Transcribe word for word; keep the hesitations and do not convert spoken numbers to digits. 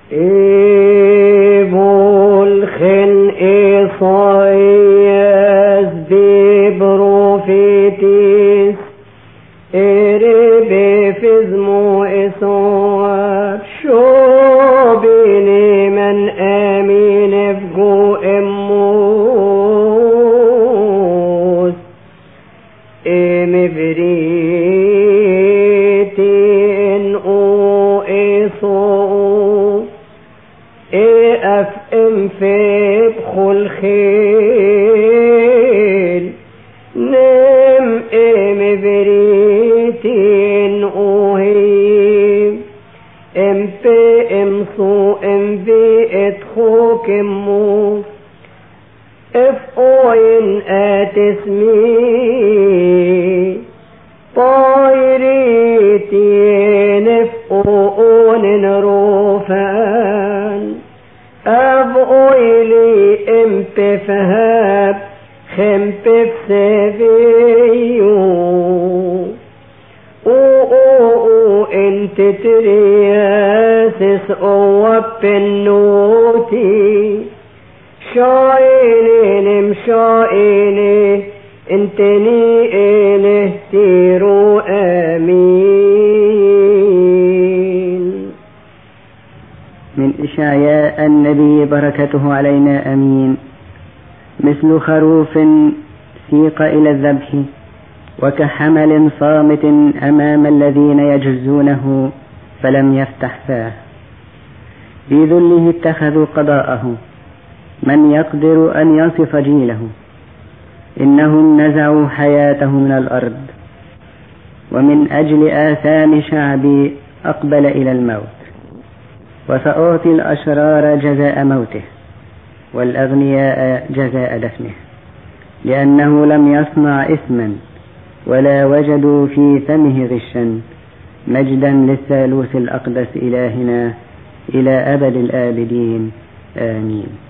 إيبول خن إصاياس ببروفيتيس إربي فزمو إصوات شو بيني من آمين فقو إموس إمفريتين أو إصو إف إم في بخل خيل نم إمفريتين أوهي إم في إم صو إم في إدخوك إمو إف أوين أتسمي طايريتين إف أوين روفان أب أويلي إم في فهاب خم في سبيو أو أو انت ترياسس أو بنوتي شايني مشايني انتني إله تيرو آمين. من إشعياء النبي بركته علينا أمين. مثل خروف سيق إلى الذبح وكحمل صامت أمام الذين يجزونه فلم يفتح فاه. في ذله اتخذوا قضاءه من يقدر أن يصف جيله. إنهم نزعوا حياته من الأرض ومن أجل آثام شعبي أقبل إلى الموت. وسأعطي الأشرار جزاء موته والأغنياء جزاء دفنه لأنه لم يصنع إثما ولا وجدوا في فمه غشا. مجدا للثالوث الأقدس إلهنا إلى أبد الآبدين آمين.